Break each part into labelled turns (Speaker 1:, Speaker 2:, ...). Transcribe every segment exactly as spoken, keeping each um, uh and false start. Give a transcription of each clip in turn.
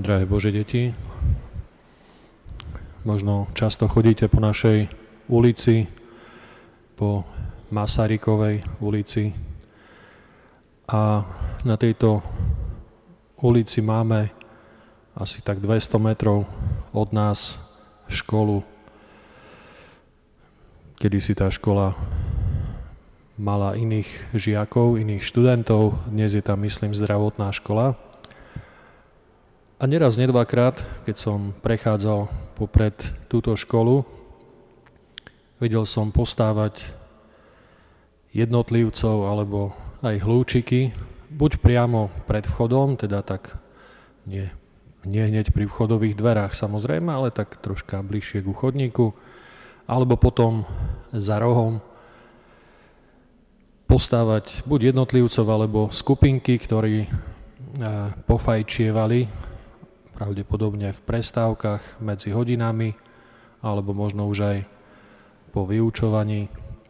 Speaker 1: Drahé Božie deti, možno často chodíte po našej ulici, po Masarykovej ulici a na tejto ulici máme asi tak dvesto metrov od nás školu. Kedysi tá škola mala iných žiakov, iných študentov, dnes je tam, myslím, zdravotná škola. A neraz, nedvakrát, keď som prechádzal popred túto školu, videl som postávať jednotlivcov alebo aj hlúčiky, buď priamo pred vchodom, teda tak nie, nie hneď pri vchodových dverách samozrejme, ale tak troška bližšie ku chodníku, alebo potom za rohom postávať buď jednotlivcov alebo skupinky, ktorí pofajčievali pravdepodobne v prestávkach medzi hodinami alebo možno už aj po vyučovaní.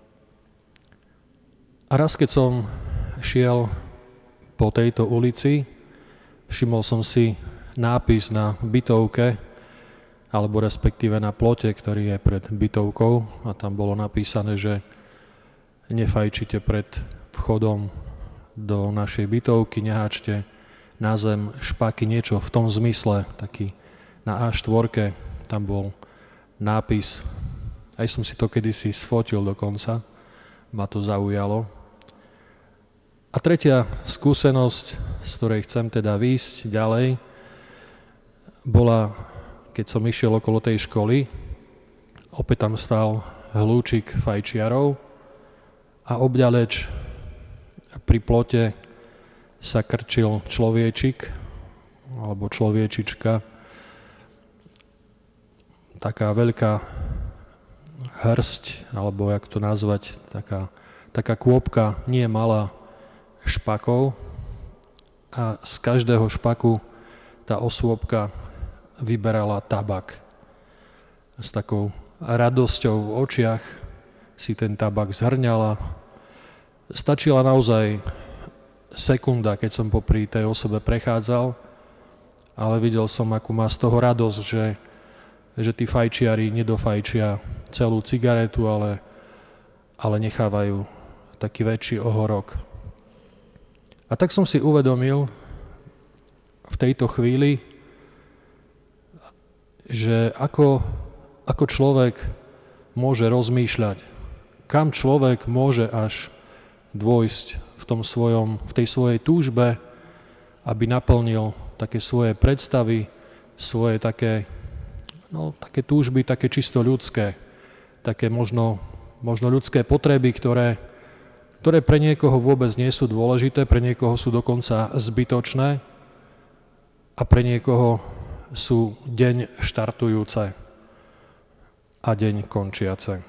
Speaker 1: A raz, keď som šiel po tejto ulici, všimol som si nápis na bytovke alebo respektíve na plote, ktorý je pred bytovkou, a tam bolo napísané, že nefajčite pred vchodom do našej bytovky, neháčte na zem špaky, niečo v tom zmysle, taký na á štyri, tam bol nápis. Aj som si to kedysi sfotil dokonca, ma to zaujalo. A tretia skúsenosť, z ktorej chcem teda výjsť ďalej, bola, keď som išiel okolo tej školy, opäť tam stál hlúčik fajčiarov a obďaleč pri plote sa krčil človečik alebo človečička, taká veľká hrsť, alebo jak to nazvať, taká, taká kôpka, nie malá, špakov, a z každého špaku tá osôbka vyberala tabak. S takou radosťou v očiach si ten tabak zhrňala. Stačila naozaj sekunda, keď som popri tej osobe prechádzal, ale videl som, akú má z toho radosť, že, že tí fajčiari nedofajčia celú cigaretu, ale, ale nechávajú taký väčší ohorok. A tak som si uvedomil v tejto chvíli, že ako, ako človek môže rozmýšľať, kam človek môže až dôjsť v tom svojom, v tej svojej túžbe, aby naplnil také svoje predstavy, svoje také, no, také túžby, také čisto ľudské, také možno, možno ľudské potreby, ktoré, ktoré pre niekoho vôbec nie sú dôležité, pre niekoho sú dokonca zbytočné a pre niekoho sú deň štartujúce a deň končiace.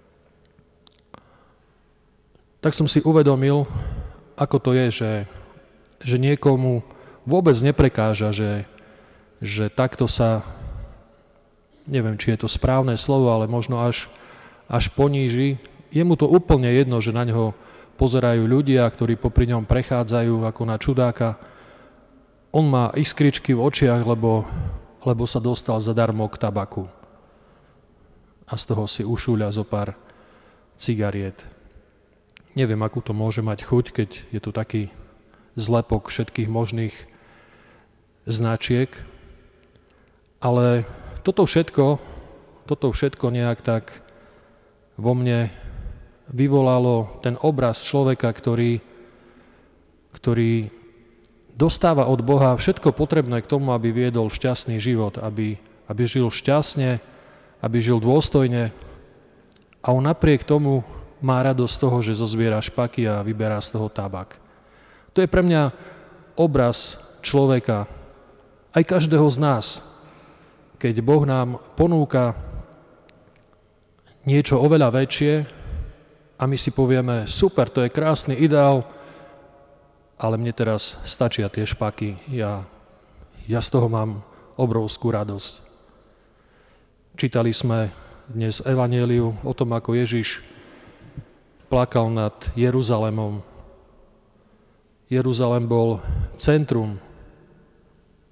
Speaker 1: Tak som si uvedomil, ako to je, že, že niekomu vôbec neprekáža, že, že takto sa, neviem, či je to správne slovo, ale možno až, až poníži. Je mu to úplne jedno, že na ňo pozerajú ľudia, ktorí popri ňom prechádzajú ako na čudáka. On má iskričky v očiach, lebo, lebo sa dostal zadarmo k tabaku. A z toho si ušúľa zo pár cigariet. Neviem, akú to môže mať chuť, keď je tu taký zlepok všetkých možných značiek, ale toto všetko, toto všetko nejak tak vo mne vyvolalo ten obraz človeka, ktorý, ktorý dostáva od Boha všetko potrebné k tomu, aby viedol šťastný život, aby, aby žil šťastne, aby žil dôstojne, a on napriek tomu má radosť z toho, že zozbiera špaky a vyberá z toho tabak. To je pre mňa obraz človeka, aj každého z nás. Keď Boh nám ponúka niečo oveľa väčšie a my si povieme, super, to je krásny ideál, ale mne teraz stačia tie špaky, ja, ja z toho mám obrovskú radosť. Čítali sme dnes v Evanjeliu o tom, ako Ježiš plakal nad Jeruzalémom. Jeruzalém bol centrum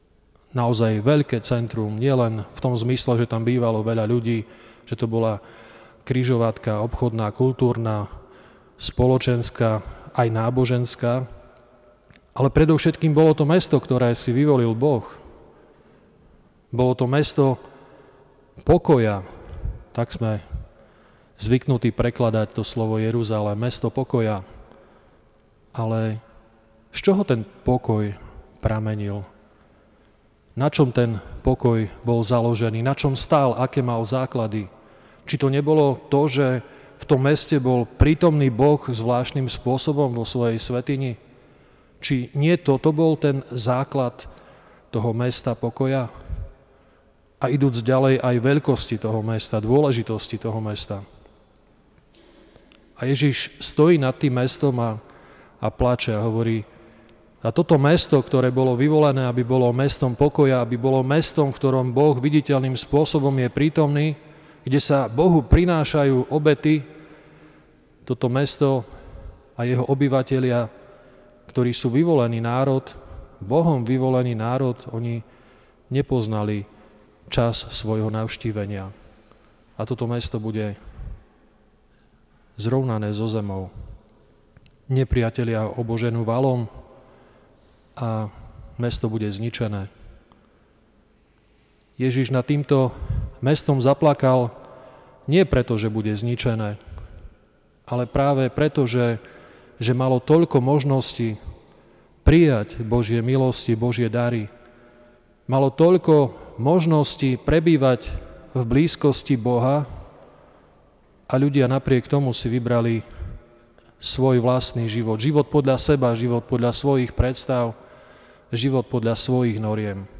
Speaker 1: naozaj veľké centrum, nielen v tom zmysle, že tam bývalo veľa ľudí, že to bola križovatka obchodná, kultúrna, spoločenská, aj náboženská, ale predovšetkým bolo to mesto, ktoré si vyvolil Boh. Bolo to mesto pokoja, tak sme zvyknutí prekladať to slovo Jeruzalém, mesto pokoja. Ale z čoho ten pokoj pramenil? Na čom ten pokoj bol založený? Na čom stál? Aké mal základy? Či to nebolo to, že v tom meste bol prítomný Boh zvláštnym spôsobom vo svojej svätyni? Či nie toto bol ten základ toho mesta pokoja? A idúc ďalej aj veľkosti toho mesta, dôležitosti toho mesta. A Ježiš stojí nad tým mestom a, a plače a hovorí, a toto mesto, ktoré bolo vyvolené, aby bolo mestom pokoja, aby bolo mestom, v ktorom Boh viditeľným spôsobom je prítomný, kde sa Bohu prinášajú obety, toto mesto a jeho obyvatelia, ktorí sú vyvolený národ, Bohom vyvolený národ, oni nepoznali čas svojho navštívenia. A toto mesto bude zrovnané so zemou. Nepriatelia oboženú valom a mesto bude zničené. Ježiš nad týmto mestom zaplakal nie preto, že bude zničené, ale práve preto, že, že malo toľko možností prijať Božie milosti, Božie dary. Malo toľko možností prebývať v blízkosti Boha a ľudia napriek tomu si vybrali svoj vlastný život. Život podľa seba, život podľa svojich predstav, život podľa svojich noriem.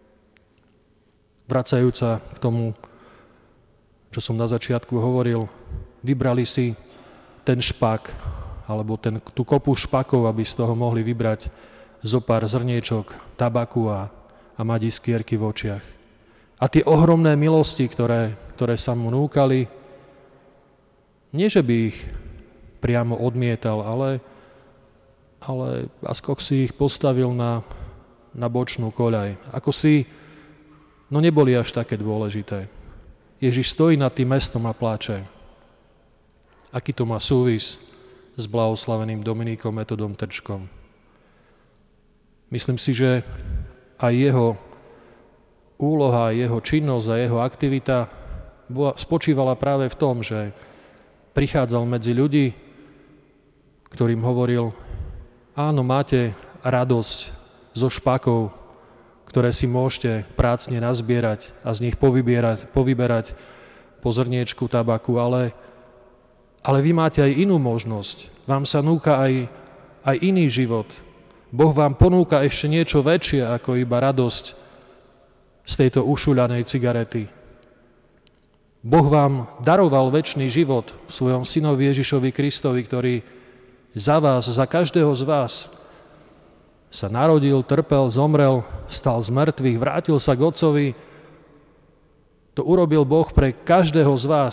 Speaker 1: Vracajúca k tomu, čo som na začiatku hovoril, vybrali si ten špak, alebo ten, tú kopu špakov, aby z toho mohli vybrať zo pár zrniečok tabaku a, a mať iskierky v očiach. A tie ohromné milosti, ktoré, ktoré sa mu núkali, nie, že by ich priamo odmietal, ale, ale ako si ich postavil na, na bočnú koľaj. Ako si, no neboli až také dôležité. Ježiš stojí nad tým mestom a pláče. Aký to má súvis s blahoslaveným Dominikom Metodom Trčkom? Myslím si, že aj jeho úloha, jeho činnosť a jeho aktivita bola, spočívala práve v tom, že prichádzal medzi ľudí, ktorým hovoril, áno, máte radosť zo špakov, ktoré si môžete prácne nazbierať a z nich povybierať, povyberať po zrniečku tabaku, ale, ale vy máte aj inú možnosť. Vám sa núka aj, aj iný život. Boh vám ponúka ešte niečo väčšie ako iba radosť z tejto ušuľanej cigarety. Boh vám daroval večný život v svojom synovi Ježišovi Kristovi, ktorý za vás, za každého z vás sa narodil, trpel, zomrel, stal z mŕtvych, vrátil sa k Otcovi. To urobil Boh pre každého z vás.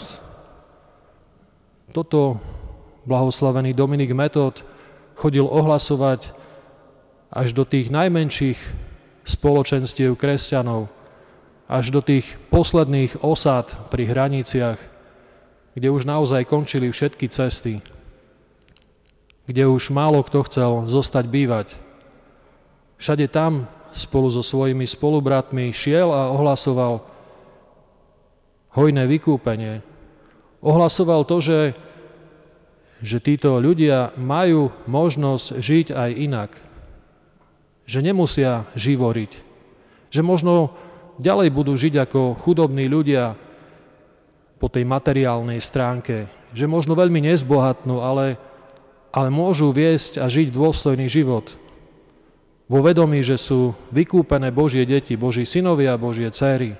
Speaker 1: Toto blahoslavený Dominik Metod chodil ohlasovať až do tých najmenších spoločenstiev kresťanov, až do tých posledných osád pri hraniciach, kde už naozaj končili všetky cesty, kde už málo kto chcel zostať bývať. Všade tam spolu so svojimi spolubratmi šiel a ohlasoval hojné vykúpenie. Ohlasoval to, že, že títo ľudia majú možnosť žiť aj inak. Že nemusia živoriť. Že možno ďalej budú žiť ako chudobní ľudia po tej materiálnej stránke. Že možno veľmi nezbohatnú, ale, ale môžu viesť a žiť dôstojný život. Vo vedomí, že sú vykúpené Božie deti, Boží synovia a Božie dcéry.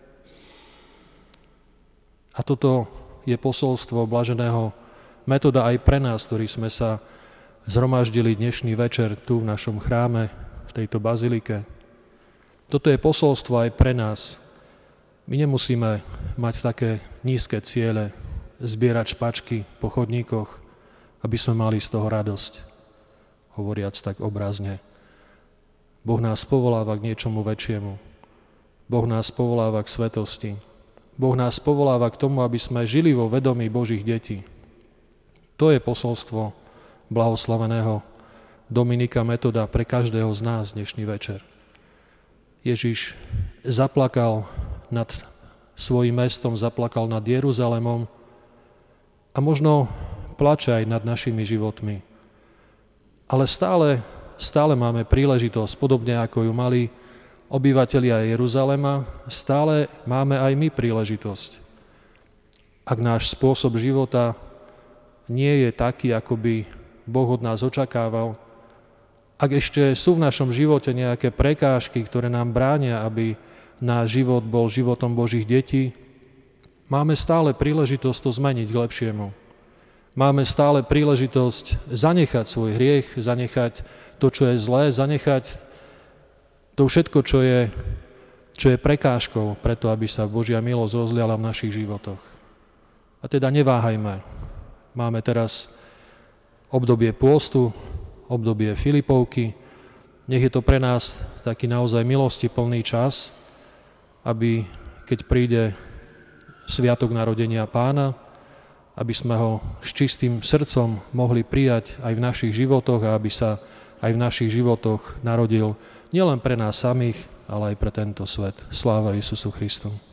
Speaker 1: A toto je posolstvo blaženého Metoda aj pre nás, ktorí sme sa zhromaždili dnešný večer tu v našom chráme, v tejto bazilike. Toto je posolstvo aj pre nás. My nemusíme mať také nízke ciele, zbierať špačky po chodníkoch, aby sme mali z toho radosť, hovoriac tak obrazne. Boh nás povoláva k niečomu väčšiemu. Boh nás povoláva k svetosti. Boh nás povoláva k tomu, aby sme žili vo vedomí Božích detí. To je posolstvo blahoslaveného Dominika Metoda pre každého z nás dnešný večer. Ježiš zaplakal nad svojím mestom, zaplakal nad Jeruzalémom a možno plače aj nad našimi životmi. Ale stále, stále máme príležitosť, podobne ako ju mali obyvatelia Jeruzalema, stále máme aj my príležitosť. Ak náš spôsob života nie je taký, ako by Boh od nás očakával, ak ešte sú v našom živote nejaké prekážky, ktoré nám bránia, aby náš život bol životom Božích detí, máme stále príležitosť to zmeniť k lepšiemu. Máme stále príležitosť zanechať svoj hriech, zanechať to, čo je zlé, zanechať to všetko, čo je, čo je prekážkou preto, aby sa Božia milosť rozliala v našich životoch. A teda neváhajme. Máme teraz obdobie pôstu, obdobie Filipovky. Nech je to pre nás taký naozaj milosti plný čas, aby keď príde sviatok narodenia Pána, aby sme ho s čistým srdcom mohli prijať aj v našich životoch a aby sa aj v našich životoch narodil nielen pre nás samých, ale aj pre tento svet. Sláva Isusu Christu.